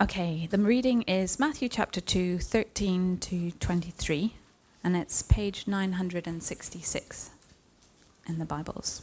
Okay, the reading is Matthew chapter 2, 13 to 23, and it's page 966 in the Bibles.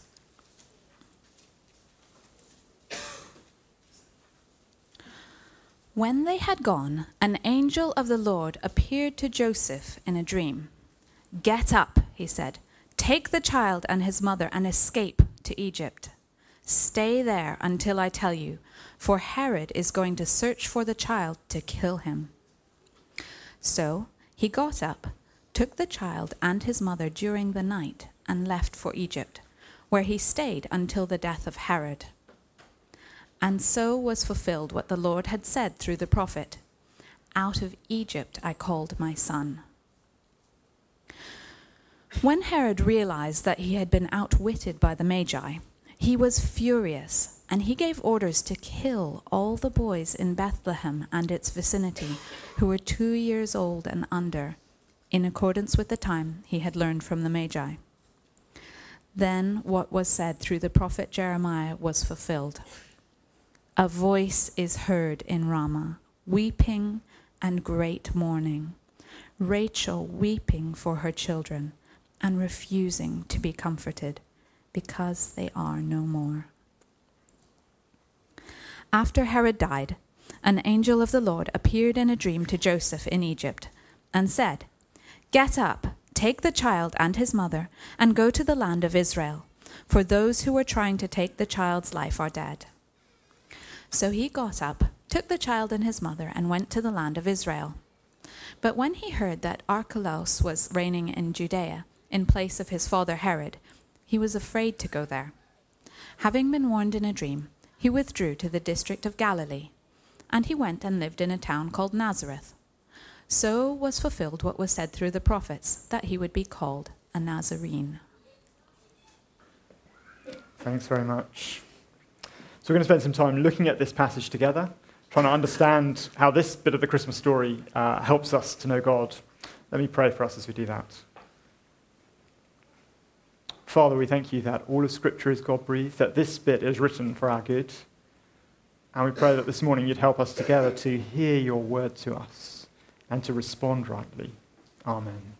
When they had gone, an angel of the Lord appeared to Joseph in a dream. "Get up," he said, "take the child and his mother and escape to Egypt. Stay there until I tell you, for Herod is going to search for the child to kill him." So he got up, took the child and his mother during the night, and left for Egypt, where he stayed until the death of Herod. And so was fulfilled what the Lord had said through the prophet, "Out of Egypt I called my son." When Herod realized that he had been outwitted by the Magi, he was furious, and he gave orders to kill all the boys in Bethlehem and its vicinity who were 2 years old and under, in accordance with the time he had learned from the Magi. Then what was said through the prophet Jeremiah was fulfilled. "A voice is heard in Ramah, weeping and great mourning, Rachel weeping for her children and refusing to be comforted, because they are no more." After Herod died, an angel of the Lord appeared in a dream to Joseph in Egypt and said, "Get up, take the child and his mother, and go to the land of Israel, for those who were trying to take the child's life are dead." So he got up, took the child and his mother, and went to the land of Israel. But when he heard that Archelaus was reigning in Judea in place of his father Herod, he was afraid to go there. Having been warned in a dream, he withdrew to the district of Galilee, and he went and lived in a town called Nazareth. So was fulfilled what was said through the prophets, that he would be called a Nazarene. Thanks very much. So we're going to spend some time looking at this passage together, trying to understand how this bit of the Christmas story helps us to know God. Let me pray for us as we do that. Father, we thank you that all of Scripture is God-breathed, that this bit is written for our good. And we pray that this morning you'd help us together to hear your word to us and to respond rightly. Amen.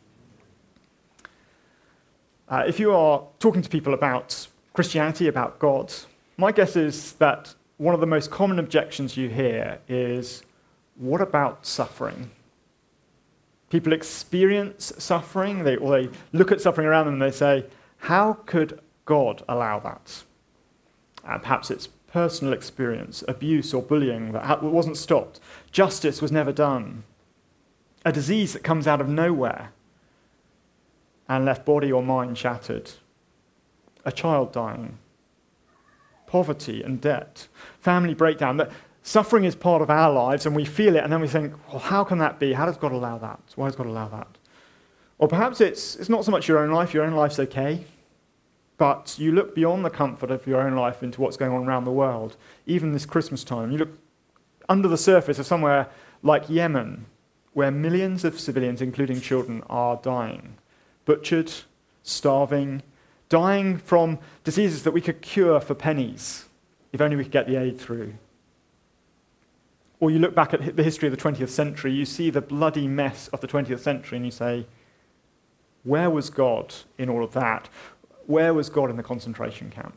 If you are talking to people about Christianity, about God, my guess is that one of the most common objections you hear is, what about suffering? People experience suffering, they look at suffering around them and they say, how could God allow that? Perhaps it's personal experience, abuse or bullying that wasn't stopped. Justice was never done. A disease that comes out of nowhere and left body or mind shattered. A child dying. Poverty and debt. Family breakdown. That suffering is part of our lives and we feel it and then we think, well, how can that be? How does God allow that? Why does God allow that? Or perhaps it's not so much your own life's okay, but you look beyond the comfort of your own life into what's going on around the world, even this Christmas time. You look under the surface of somewhere like Yemen, where millions of civilians, including children, are dying. Butchered, starving, dying from diseases that we could cure for pennies, if only we could get the aid through. Or you look back at the history of the 20th century, you see the bloody mess of the 20th century, and you say, where was God in all of that? Where was God in the concentration camp?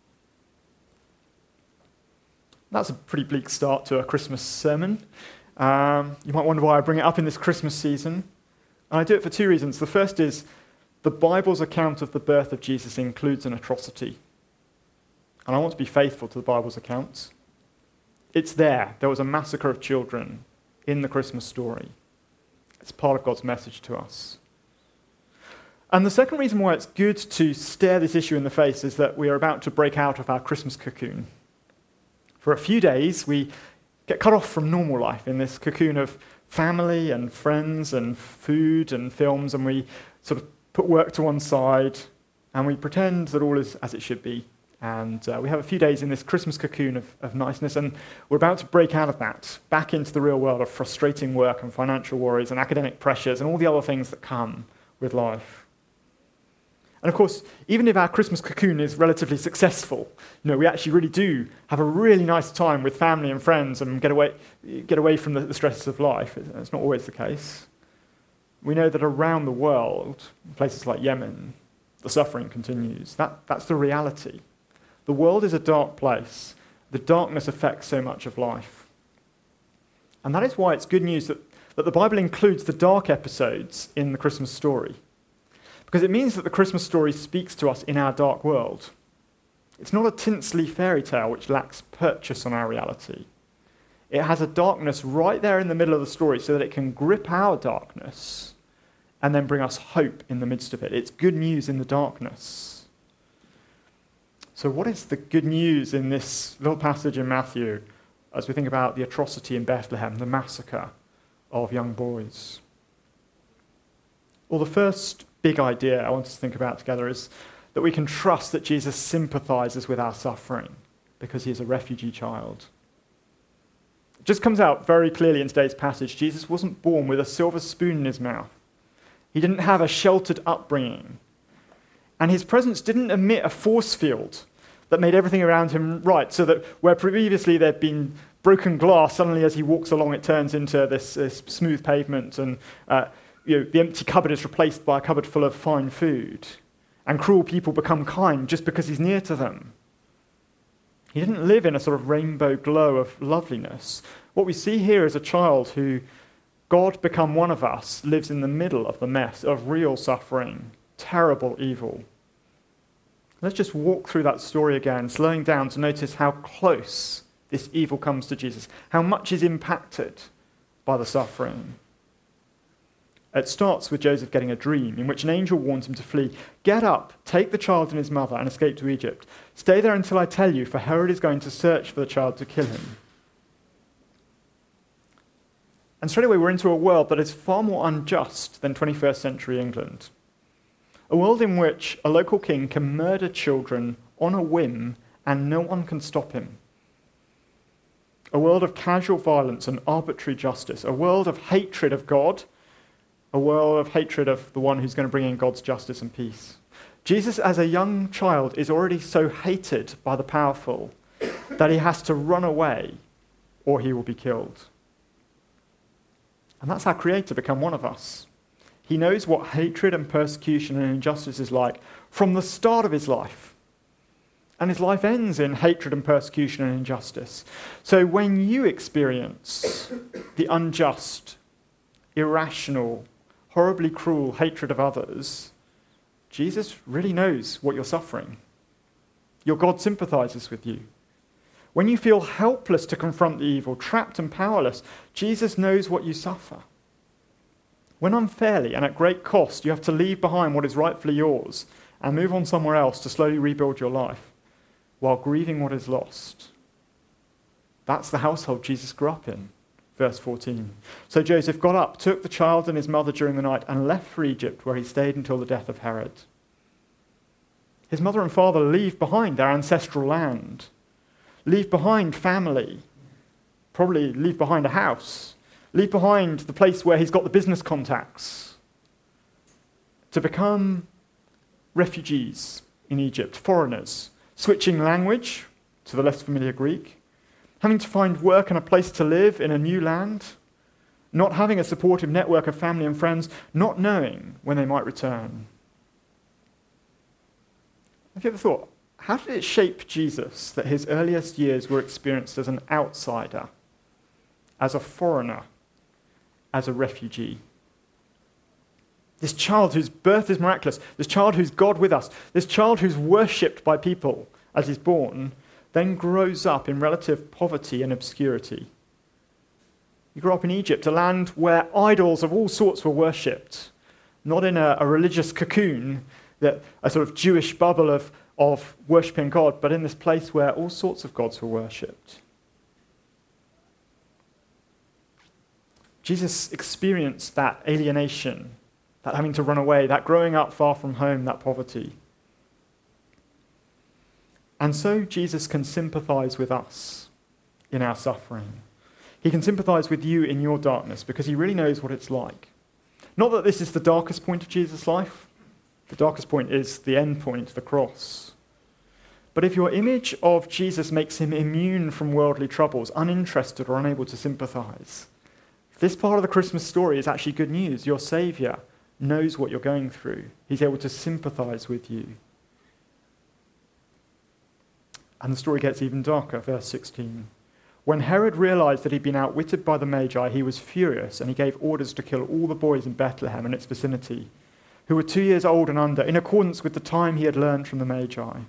That's a pretty bleak start to a Christmas sermon. You might wonder why I bring it up in this Christmas season. And I do it for two reasons. The first is, the Bible's account of the birth of Jesus includes an atrocity. And I want to be faithful to the Bible's accounts. It's there. There was a massacre of children in the Christmas story. It's part of God's message to us. And the second reason why it's good to stare this issue in the face is that we are about to break out of our Christmas cocoon. For a few days, we get cut off from normal life in this cocoon of family and friends and food and films, and we sort of put work to one side, and we pretend that all is as it should be. And we have a few days in this Christmas cocoon of niceness, and we're about to break out of that, back into the real world of frustrating work and financial worries and academic pressures and all the other things that come with life. And of course, even if our Christmas cocoon is relatively successful, we actually really do have a really nice time with family and friends and get away from the stresses of life. It's not always the case. We know that around the world, places like Yemen, the suffering continues. That's the reality. The world is a dark place. The darkness affects so much of life. And that is why it's good news that the Bible includes the dark episodes in the Christmas story. Because it means that the Christmas story speaks to us in our dark world. It's not a tinsely fairy tale which lacks purchase on our reality. It has a darkness right there in the middle of the story so that it can grip our darkness and then bring us hope in the midst of it. It's good news in the darkness. So what is the good news in this little passage in Matthew as we think about the atrocity in Bethlehem, the massacre of young boys? Well, the first big idea I want us to think about together is that we can trust that Jesus sympathizes with our suffering because he is a refugee child. It just comes out very clearly in today's passage. Jesus wasn't born with a silver spoon in his mouth. He didn't have a sheltered upbringing. And his presence didn't emit a force field that made everything around him right, so that where previously there'd been broken glass, suddenly as he walks along it turns into this smooth pavement, and the empty cupboard is replaced by a cupboard full of fine food, and cruel people become kind just because he's near to them. He didn't live in a sort of rainbow glow of loveliness. What we see here is a child who, God become one of us, lives in the middle of the mess of real suffering, terrible evil. Let's just walk through that story again, slowing down to notice how close this evil comes to Jesus, how much is impacted by the suffering. It starts with Joseph getting a dream in which an angel warns him to flee. Get up, take the child and his mother, and escape to Egypt. Stay there until I tell you, for Herod is going to search for the child to kill him. And straight away we're into a world that is far more unjust than 21st century England. A world in which a local king can murder children on a whim and no one can stop him. A world of casual violence and arbitrary justice. A world of hatred of God. A world of hatred of the one who's going to bring in God's justice and peace. Jesus, as a young child, is already so hated by the powerful that he has to run away or he will be killed. And that's our Creator become one of us. He knows what hatred and persecution and injustice is like from the start of his life. And his life ends in hatred and persecution and injustice. So when you experience the unjust, irrational, horribly cruel hatred of others, Jesus really knows what you're suffering. Your God sympathizes with you. When you feel helpless to confront the evil, trapped and powerless, Jesus knows what you suffer. When unfairly and at great cost you have to leave behind what is rightfully yours and move on somewhere else to slowly rebuild your life while grieving what is lost. That's the household Jesus grew up in. Verse 14. So Joseph got up, took the child and his mother during the night, and left for Egypt, where he stayed until the death of Herod. His mother and father leave behind their ancestral land, leave behind family, probably leave behind a house, leave behind the place where he's got the business contacts, to become refugees in Egypt, foreigners, switching language to the less familiar Greek, having to find work and a place to live in a new land, not having a supportive network of family and friends, not knowing when they might return. Have you ever thought, how did it shape Jesus that his earliest years were experienced as an outsider, as a foreigner, as a refugee? This child whose birth is miraculous, this child who's God with us, this child who's worshipped by people as he's born, then grows up in relative poverty and obscurity. He grew up in Egypt, a land where idols of all sorts were worshipped, not in a religious cocoon, that a sort of Jewish bubble of worshipping God, but in this place where all sorts of gods were worshipped. Jesus experienced that alienation, that having to run away, that growing up far from home, that poverty. And so Jesus can sympathize with us in our suffering. He can sympathize with you in your darkness because he really knows what it's like. Not that this is the darkest point of Jesus' life. The darkest point is the end point, the cross. But if your image of Jesus makes him immune from worldly troubles, uninterested or unable to sympathize, this part of the Christmas story is actually good news. Your Saviour knows what you're going through. He's able to sympathize with you. And the story gets even darker, verse 16. When Herod realized that he'd been outwitted by the Magi, he was furious, and he gave orders to kill all the boys in Bethlehem and its vicinity, who were 2 years old and under, in accordance with the time he had learned from the Magi.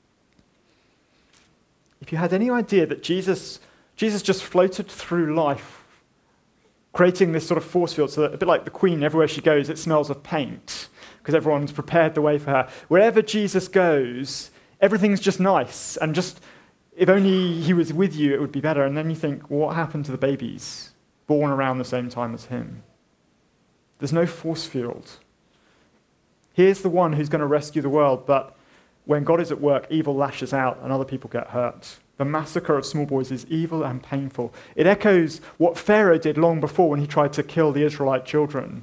If you had any idea that Jesus just floated through life, creating this sort of force field, so that a bit like the Queen, everywhere she goes, it smells of paint, because everyone's prepared the way for her. Wherever Jesus goes, everything's just nice, and just, if only he was with you, it would be better. And then you think, well, what happened to the babies born around the same time as him? There's no force field. Here's the one who's going to rescue the world, but when God is at work, evil lashes out and other people get hurt. The massacre of small boys is evil and painful. It echoes what Pharaoh did long before when he tried to kill the Israelite children.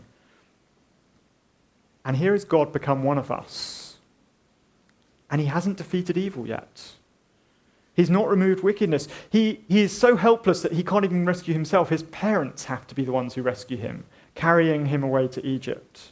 And here is God become one of us. And he hasn't defeated evil yet. He's not removed wickedness. He is so helpless that he can't even rescue himself. His parents have to be the ones who rescue him, carrying him away to Egypt.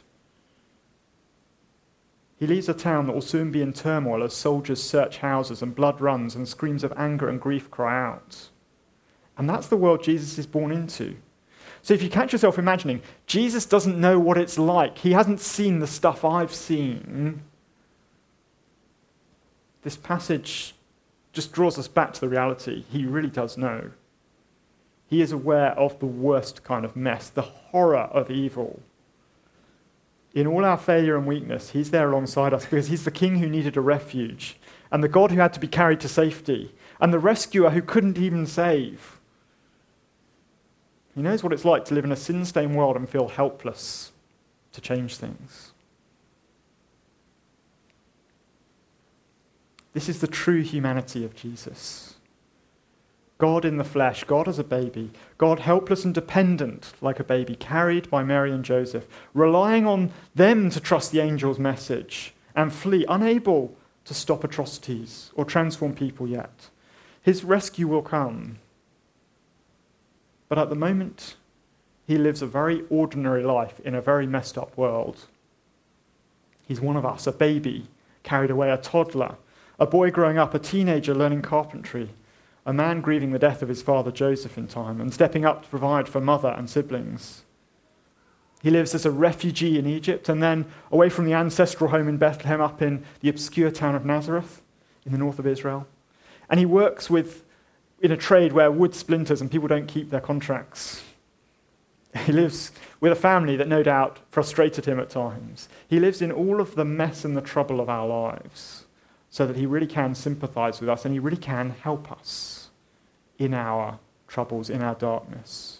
He leaves a town that will soon be in turmoil as soldiers search houses and blood runs and screams of anger and grief cry out. And that's the world Jesus is born into. So if you catch yourself imagining, Jesus doesn't know what it's like. He hasn't seen the stuff I've seen. This passage just draws us back to the reality. He really does know. He is aware of the worst kind of mess, the horror of evil. In all our failure and weakness, he's there alongside us because he's the king who needed a refuge, and the God who had to be carried to safety, and the rescuer who couldn't even save. He knows what it's like to live in a sin-stained world and feel helpless to change things. This is the true humanity of Jesus. God in the flesh, God as a baby, God helpless and dependent like a baby, carried by Mary and Joseph, relying on them to trust the angel's message and flee, unable to stop atrocities or transform people yet. His rescue will come. But at the moment, he lives a very ordinary life in a very messed up world. He's one of us, a baby carried away, a toddler, a boy growing up, a teenager learning carpentry, a man grieving the death of his father Joseph in time and stepping up to provide for mother and siblings. He lives as a refugee in Egypt and then away from the ancestral home in Bethlehem up in the obscure town of Nazareth in the north of Israel. And he works in a trade where wood splinters and people don't keep their contracts. He lives with a family that no doubt frustrated him at times. He lives in all of the mess and the trouble of our lives so that he really can sympathize with us and he really can help us in our troubles, in our darkness.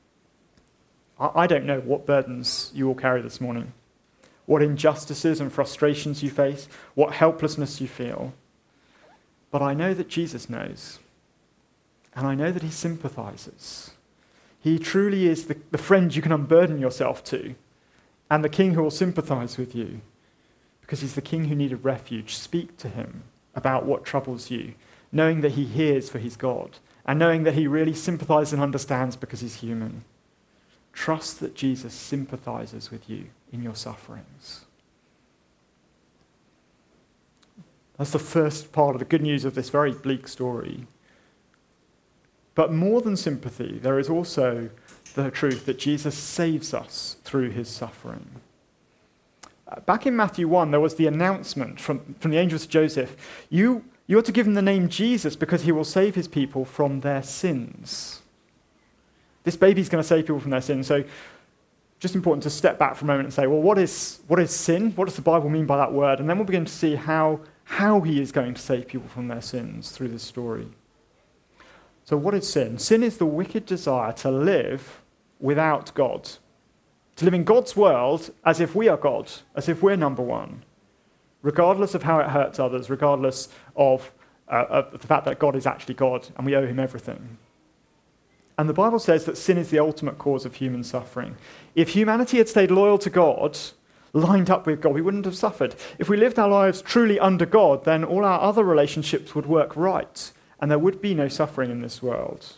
I don't know what burdens you will carry this morning, what injustices and frustrations you face, what helplessness you feel. But I know that Jesus knows, and I know that he sympathizes. He truly is the friend you can unburden yourself to, and the king who will sympathize with you, because he's the king who needed refuge. Speak to him about what troubles you, knowing that he hears for he's God, and knowing that he really sympathizes and understands because he's human. Trust that Jesus sympathizes with you in your sufferings. That's the first part of the good news of this very bleak story. But more than sympathy, there is also the truth that Jesus saves us through his suffering. Back in Matthew 1, there was the announcement from the angels to Joseph, you are to give him the name Jesus because he will save his people from their sins. This baby's going to save people from their sins. So just important to step back for a moment and say, well, what is sin? What does the Bible mean by that word? And then we'll begin to see how he is going to save people from their sins through this story. So what is sin? Sin is the wicked desire to live without God, to live in God's world as if we are God, as if we're number one, regardless of how it hurts others, regardless of the fact that God is actually God and we owe him everything. And the Bible says that sin is the ultimate cause of human suffering. If humanity had stayed loyal to God, lined up with God, we wouldn't have suffered. If we lived our lives truly under God, then all our other relationships would work right, and there would be no suffering in this world.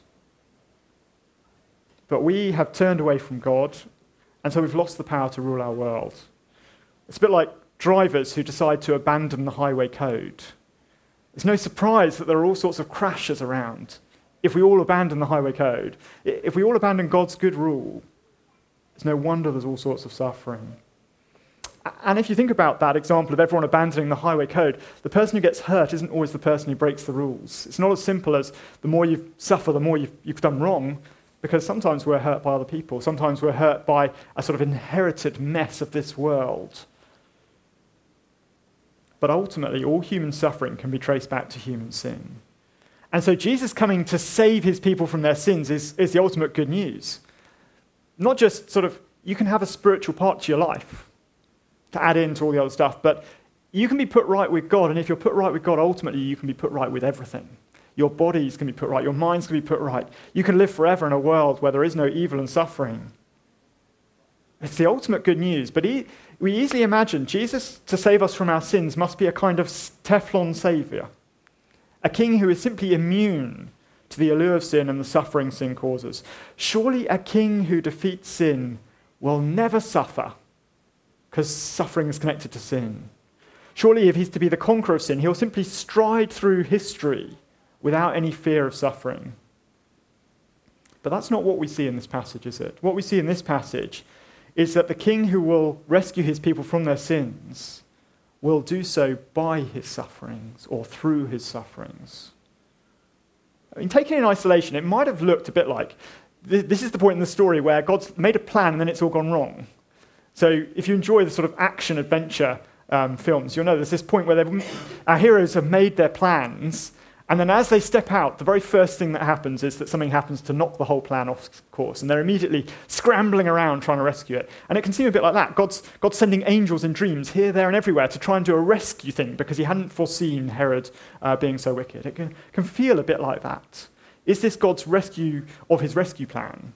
But we have turned away from God, and so we've lost the power to rule our world. It's a bit like drivers who decide to abandon the highway code. It's no surprise that there are all sorts of crashes around if we all abandon the highway code. If we all abandon God's good rule, it's no wonder there's all sorts of suffering. And if you think about that example of everyone abandoning the highway code, the person who gets hurt isn't always the person who breaks the rules. It's not as simple as the more you suffer, the more you've done wrong, because sometimes we're hurt by other people. Sometimes we're hurt by a sort of inherited mess of this world. But ultimately, all human suffering can be traced back to human sin. And so Jesus coming to save his people from their sins is the ultimate good news. Not just sort of, you can have a spiritual part to your life to add into all the other stuff, but you can be put right with God, and if you're put right with God, ultimately you can be put right with everything. Your bodies can be put right, your minds can be put right. You can live forever in a world where there is no evil and suffering. It's the ultimate good news, but we easily imagine Jesus, to save us from our sins, must be a kind of Teflon saviour, a king who is simply immune to the allure of sin and the suffering sin causes. Surely a king who defeats sin will never suffer, because suffering is connected to sin. Surely if he's to be the conqueror of sin, he'll simply stride through history without any fear of suffering. But that's not what we see in this passage, is it? What we see in this passage is that the king who will rescue his people from their sins will do so by his sufferings or through his sufferings. I mean, taken in isolation, it might have looked a bit like this is the point in the story where God's made a plan and then it's all gone wrong. So if you enjoy the sort of action-adventure films, you'll know there's this point where our heroes have made their plans, and then as they step out, the very first thing that happens is that something happens to knock the whole plan off course, and they're immediately scrambling around trying to rescue it. And it can seem a bit like that. God's sending angels in dreams here, there, and everywhere to try and do a rescue thing because he hadn't foreseen Herod being so wicked. It can feel a bit like that. Is this God's rescue of his rescue plan?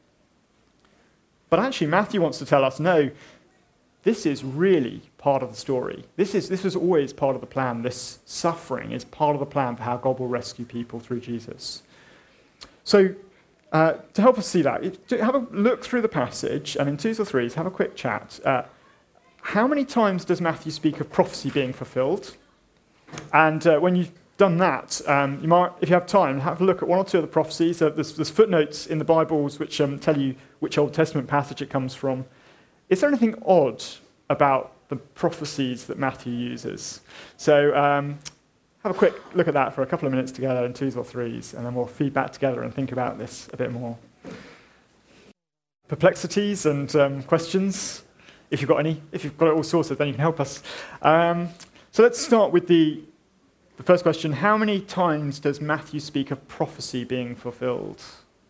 But actually, Matthew wants to tell us, no, this is really part of the story. This was always part of the plan. This suffering is part of the plan for how God will rescue people through Jesus. So to help us see that, have a look through the passage, and in 2s or 3s, have a quick chat. How many times does Matthew speak of prophecy being fulfilled? And when you've done that, you might, if you have time, have a look at 1 or 2 of the prophecies. There's footnotes in the Bibles which tell you which Old Testament passage it comes from. Is there anything odd about the prophecies that Matthew uses? So have a quick look at that for a couple of minutes together in 2s or 3s, and then we'll feed back together and think about this a bit more. Perplexities and questions, if you've got any. If you've got it all sorted, then you can help us. So let's start with the first question. How many times does Matthew speak of prophecy being fulfilled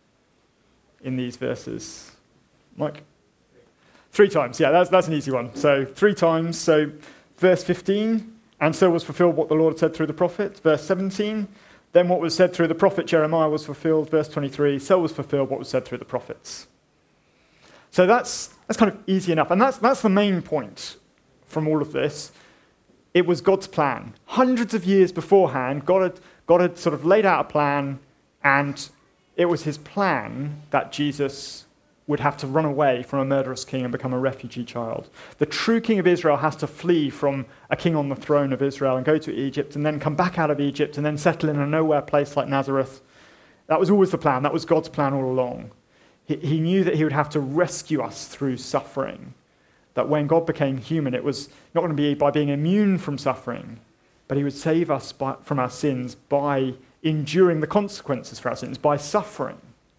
in these verses? Mike? 3 times, yeah, that's an easy one. So 3 times, so verse 15, and so was fulfilled what the Lord had said through the prophet. Verse 17, then what was said through the prophet Jeremiah was fulfilled. Verse 23, so was fulfilled what was said through the prophets. So that's kind of easy enough, and that's the main point from all of this. It was God's plan. Hundreds of years beforehand, God had sort of laid out a plan, and it was his plan that Jesus would have to run away from a murderous king and become a refugee child. The true king of Israel has to flee from a king on the throne of Israel and go to Egypt and then come back out of Egypt and then settle in a nowhere place like Nazareth. That was always the plan. That was God's plan all along. He knew that he would have to rescue us through suffering. That when God became human, it was not going to be by being immune from suffering, but he would save us from our sins by enduring the consequences for our sins, by suffering.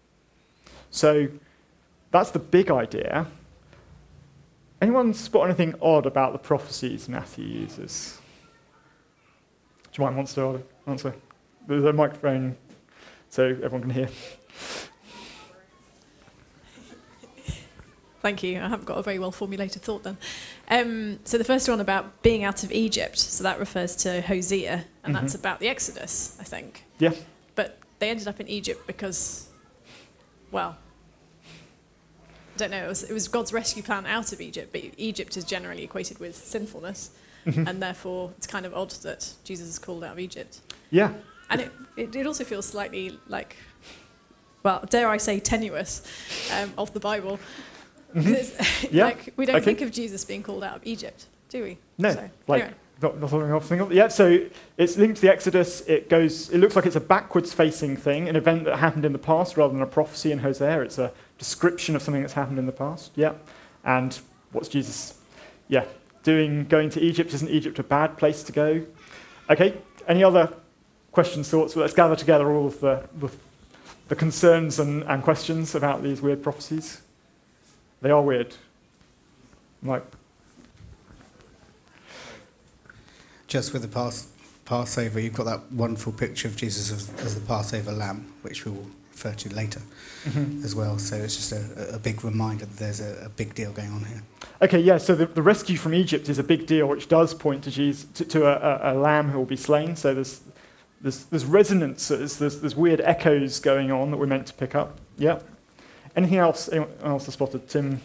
So that's the big idea. Anyone spot anything odd about the prophecies Matthew uses? Do you mind wants to answer? There's a microphone so everyone can hear. Thank you. I haven't got a very well formulated thought then. So the first one about being out of Egypt, so that refers to Hosea, and that's about the Exodus, I think. Yeah. But they ended up in Egypt because, well, I don't know, it was God's rescue plan out of Egypt, but Egypt is generally equated with sinfulness, and therefore it's kind of odd that Jesus is called out of Egypt. Yeah. And it also feels slightly like, well, dare I say, tenuous of the Bible. Yeah. Like, we don't think of Jesus being called out of Egypt, do we? No, So, like anyway. not something I've think of. Yeah, so it's linked to the Exodus. It looks like it's a backwards-facing thing, an event that happened in the past rather than a prophecy in Hosea. It's a description of something that's happened in the past. Yeah, and what's Jesus? Yeah, doing? Going to Egypt? Isn't Egypt a bad place to go? Okay. Any other questions, thoughts? Well, let's gather together all of the concerns and questions about these weird prophecies. They are weird. Like. Just with the Passover, you've got that wonderful picture of Jesus as the Passover lamb, which we will refer to later as well. So it's just a big reminder that there's a big deal going on here. Okay, yeah, so the rescue from Egypt is a big deal, which does point to Jesus, to a lamb who will be slain. So there's resonances, there's weird echoes going on that we're meant to pick up. Yeah. Anything else? Anyone else has spotted? Tim?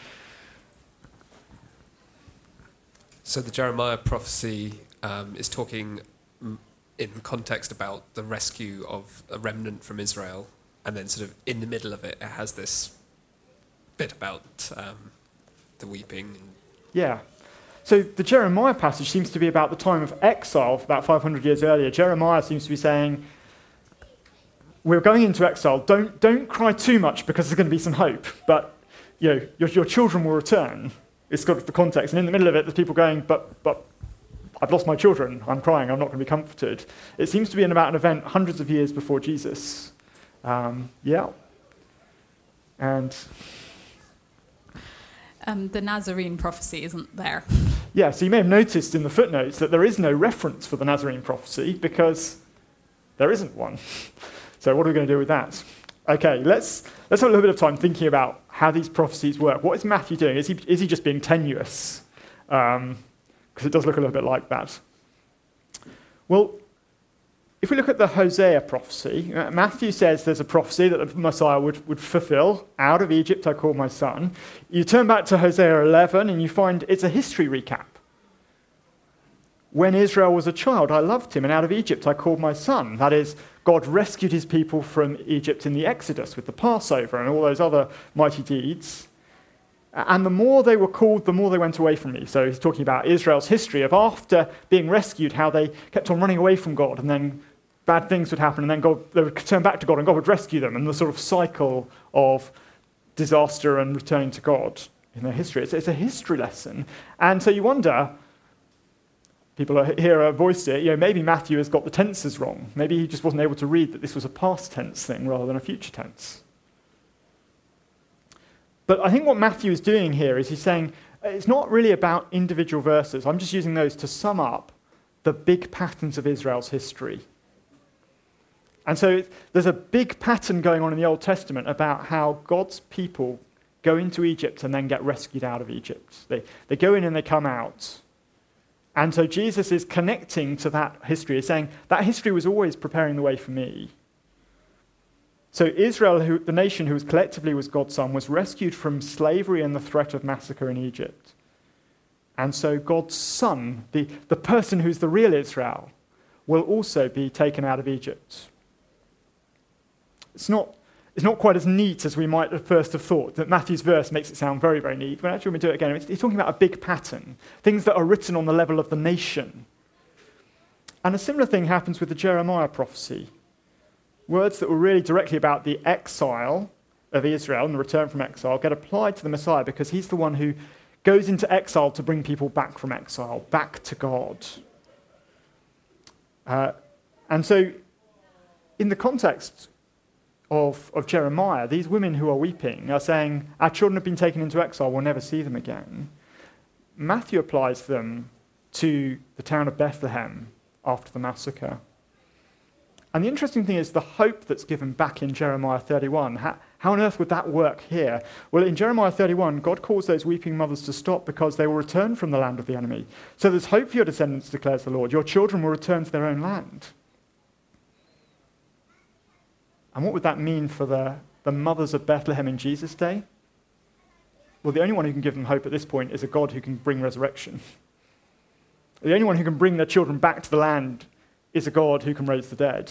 So the Jeremiah prophecy is talking in context about the rescue of a remnant from Israel, and then sort of in the middle of it, it has this bit about the weeping. Yeah. So the Jeremiah passage seems to be about the time of exile, about 500 years earlier. Jeremiah seems to be saying, we're going into exile. Don't cry too much because there's going to be some hope, but your children will return. It's got the context, and in the middle of it, there's people going, but I've lost my children. I'm crying. I'm not going to be comforted. It seems to be about an event hundreds of years before Jesus. Yeah. And the Nazarene prophecy isn't there. yeah, so you may have noticed in the footnotes that there is no reference for the Nazarene prophecy because there isn't one. So what are we going to do with that? Okay, let's have a little bit of time thinking about how these prophecies work. What is Matthew doing? Is he just being tenuous? Because it does look a little bit like that. Well, if we look at the Hosea prophecy, Matthew says there's a prophecy that the Messiah would fulfill. Out of Egypt I called my son. You turn back to Hosea 11 and you find it's a history recap. When Israel was a child, I loved him, and out of Egypt I called my son. That is, God rescued his people from Egypt in the Exodus with the Passover and all those other mighty deeds. And the more they were called, the more they went away from me. So he's talking about Israel's history of after being rescued, how they kept on running away from God, and then bad things would happen, and then they would turn back to God, and God would rescue them, and the sort of cycle of disaster and returning to God in their history. It's a history lesson. And so you wonder, people here have voiced it, maybe Matthew has got the tenses wrong. Maybe he just wasn't able to read that this was a past tense thing rather than a future tense. But I think what Matthew is doing here is he's saying it's not really about individual verses. I'm just using those to sum up the big patterns of Israel's history. And so there's a big pattern going on in the Old Testament about how God's people go into Egypt and then get rescued out of Egypt. They go in and they come out. And so Jesus is connecting to that history, is saying that history was always preparing the way for me. So Israel, the nation who collectively was God's son, was rescued from slavery and the threat of massacre in Egypt. And so God's son, the person who's the real Israel, will also be taken out of Egypt. It's not quite as neat as we might at first have thought. That Matthew's verse makes it sound very, very neat. But actually, when we do it again, he's talking about a big pattern, things that are written on the level of the nation. And a similar thing happens with the Jeremiah prophecy. Words that were really directly about the exile of Israel and the return from exile get applied to the Messiah because he's the one who goes into exile to bring people back from exile, back to God. And so, in the context of Jeremiah, these women who are weeping are saying, our children have been taken into exile, we'll never see them again. Matthew applies them to the town of Bethlehem after the massacre. And the interesting thing is the hope that's given back in Jeremiah 31. How on earth would that work here? Well, in Jeremiah 31, God calls those weeping mothers to stop because they will return from the land of the enemy. So there's hope for your descendants, declares the Lord. Your children will return to their own land. And what would that mean for the mothers of Bethlehem in Jesus' day? Well, the only one who can give them hope at this point is a God who can bring resurrection. The only one who can bring their children back to the land is a God who can raise the dead.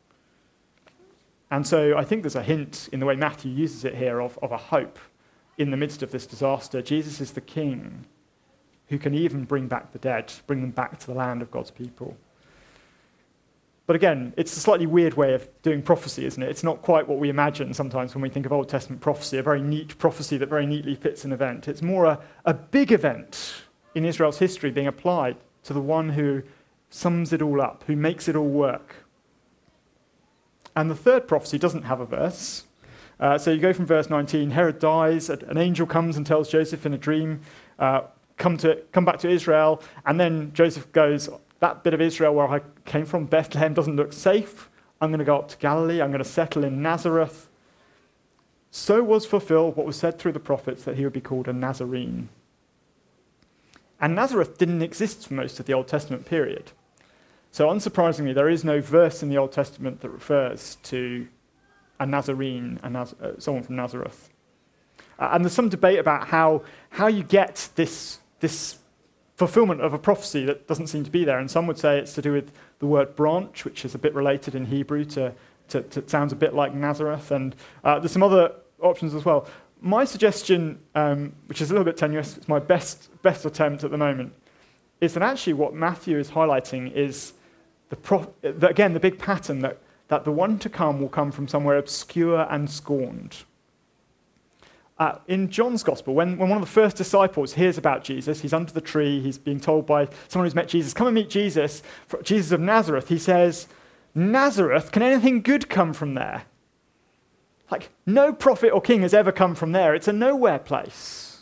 And so I think there's a hint in the way Matthew uses it here of a hope in the midst of this disaster. Jesus is the king who can even bring back the dead, bring them back to the land of God's people. But again, it's a slightly weird way of doing prophecy, isn't it? It's not quite what we imagine sometimes when we think of Old Testament prophecy, a very neat prophecy that very neatly fits an event. It's more a big event in Israel's history being applied to the one who sums it all up, who makes it all work. And the third prophecy doesn't have a verse. So you go from verse 19, Herod dies, an angel comes and tells Joseph in a dream, come back to Israel, and then Joseph goes, that bit of Israel where I came from, Bethlehem, doesn't look safe. I'm going to go up to Galilee. I'm going to settle in Nazareth. So was fulfilled what was said through the prophets that he would be called a Nazarene. And Nazareth didn't exist for most of the Old Testament period. So unsurprisingly, there is no verse in the Old Testament that refers to a Nazarene, someone from Nazareth. And there's some debate about how you get this fulfillment of a prophecy that doesn't seem to be there. And some would say it's to do with the word branch, which is a bit related in Hebrew to sounds a bit like Nazareth. And there's some other options as well. My suggestion, which is a little bit tenuous, it's my best attempt at the moment, is that actually what Matthew is highlighting is the big pattern that the one to come will come from somewhere obscure and scorned. In John's Gospel, when one of the first disciples hears about Jesus, he's under the tree, he's being told by someone who's met Jesus, come and meet Jesus, Jesus of Nazareth. He says, Nazareth, can anything good come from there? Like, no prophet or king has ever come from there. It's a nowhere place.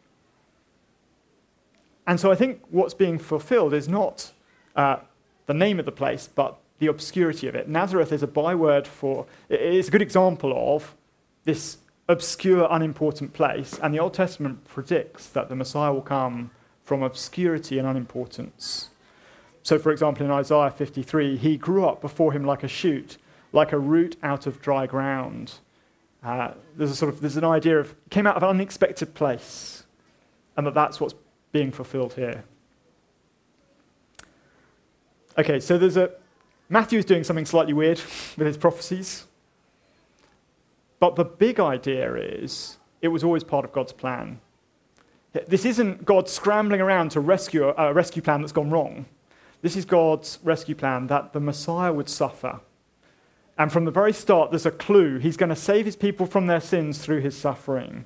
And so I think what's being fulfilled is not the name of the place, but the obscurity of it. Nazareth is a byword it's a good example of this obscure, unimportant place, and the Old Testament predicts that the Messiah will come from obscurity and unimportance. So, for example, in Isaiah 53, he grew up before him like a shoot, like a root out of dry ground. There's an idea of came out of an unexpected place, and that's what's being fulfilled here. Okay, so Matthew is doing something slightly weird with his prophecies. But the big idea is it was always part of God's plan. This isn't God scrambling around to rescue a rescue plan that's gone wrong. This is God's rescue plan that the Messiah would suffer. And from the very start, there's a clue. He's going to save his people from their sins through his suffering.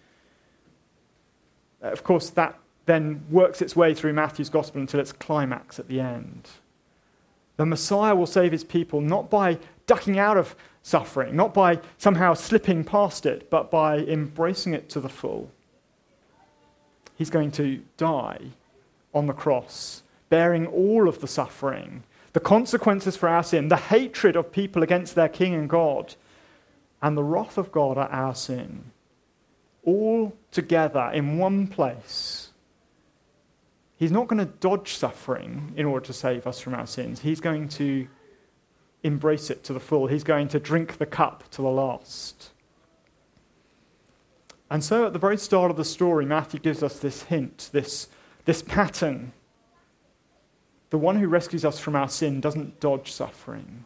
Of course, that then works its way through Matthew's gospel until its climax at the end. The Messiah will save his people not by ducking out of suffering, not by somehow slipping past it, but by embracing it to the full. He's going to die on the cross, bearing all of the suffering, the consequences for our sin, the hatred of people against their King and God, and the wrath of God at our sin, all together in one place. He's not going to dodge suffering in order to save us from our sins. He's going to embrace it to the full. He's going to drink the cup to the last. And so at the very start of the story, Matthew gives us this hint, this pattern. The one who rescues us from our sin doesn't dodge suffering.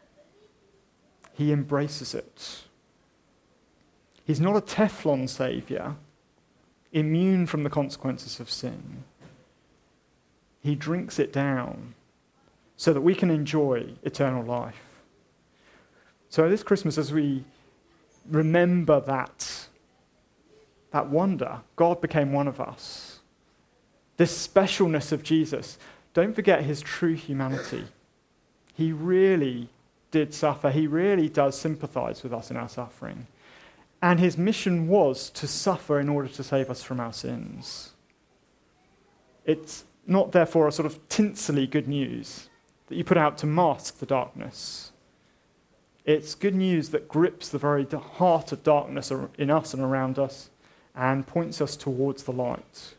He embraces it. He's not a Teflon saviour, immune from the consequences of sin. He drinks it down so that we can enjoy eternal life. So this Christmas, as we remember that wonder, God became one of us, this specialness of Jesus, don't forget his true humanity. He really did suffer. He really does sympathize with us in our suffering. And his mission was to suffer in order to save us from our sins. It's not, therefore, a sort of tinsely good news that you put out to mask the darkness. It's good news that grips the very heart of darkness in us and around us and points us towards the light.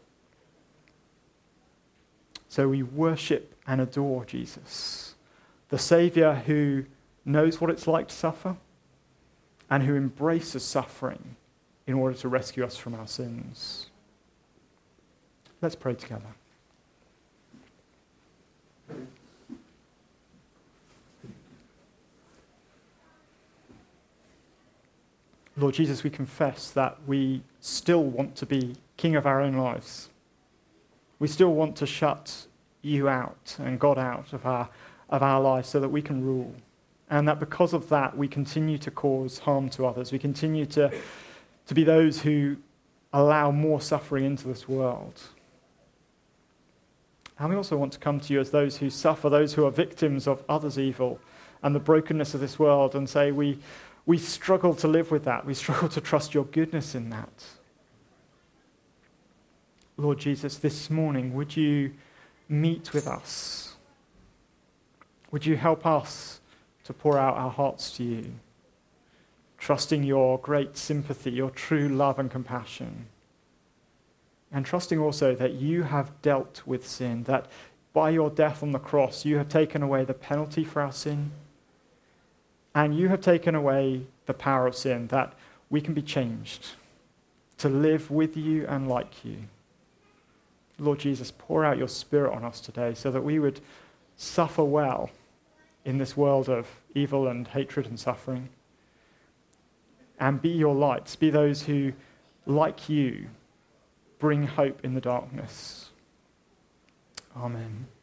So we worship and adore Jesus, the Saviour who knows what it's like to suffer and who embraces suffering in order to rescue us from our sins. Let's pray together. Lord Jesus, we confess that we still want to be king of our own lives. We still want to shut you out and God out of our lives so that we can rule. And that because of that, we continue to cause harm to others. We continue to be those who allow more suffering into this world. And we also want to come to you as those who suffer, those who are victims of others' evil and the brokenness of this world, and say we struggle to live with that. We struggle to trust your goodness in that. Lord Jesus, this morning, would you meet with us? Would you help us to pour out our hearts to you, trusting your great sympathy, your true love and compassion, and trusting also that you have dealt with sin, that by your death on the cross, you have taken away the penalty for our sin, and you have taken away the power of sin, that we can be changed to live with you and like you. Lord Jesus, pour out your Spirit on us today so that we would suffer well in this world of evil and hatred and suffering, and be your lights, be those who, like you, bring hope in the darkness. Amen.